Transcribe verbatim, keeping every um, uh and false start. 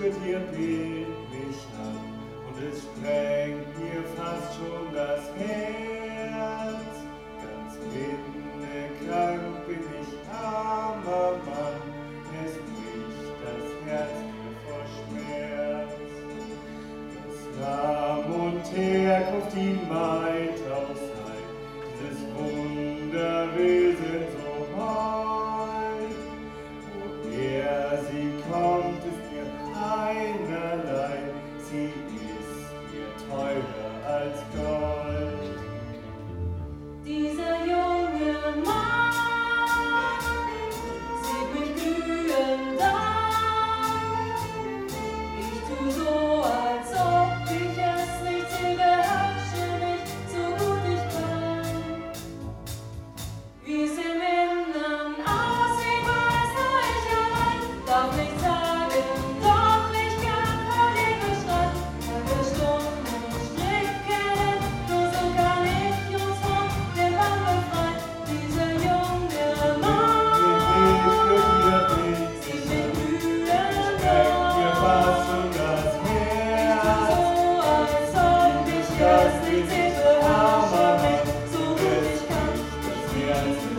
für dir bet mich an und es sprengt mir fast schon das Herz. Ganz windekrank bin ich, armer Mann, es bricht das Herz mir vor Schmerz. Das Lamm und Herkunft die Maid aus Heil, dieses Wunderwesen so hold. Woher sie kommt, ist mir einerlei, sie ist mir teurer als Gold. Dieser junge Mann sieht mich glühend an. Ich tu so, als ob ich es nicht sehe, beherrsche mich so gut ich kann. Wie es im Innern aussieht, weiß nur ich allein. Darf nicht sagen, doch ich kann vor dir beschreiben. Lange Stunden stricken, nur so kann ich uns von dem Bann befreien. Dieser junge Mann sieht mich glühend an. So, als ob ich es nicht sehe, beherrsche mich so gut ich kann.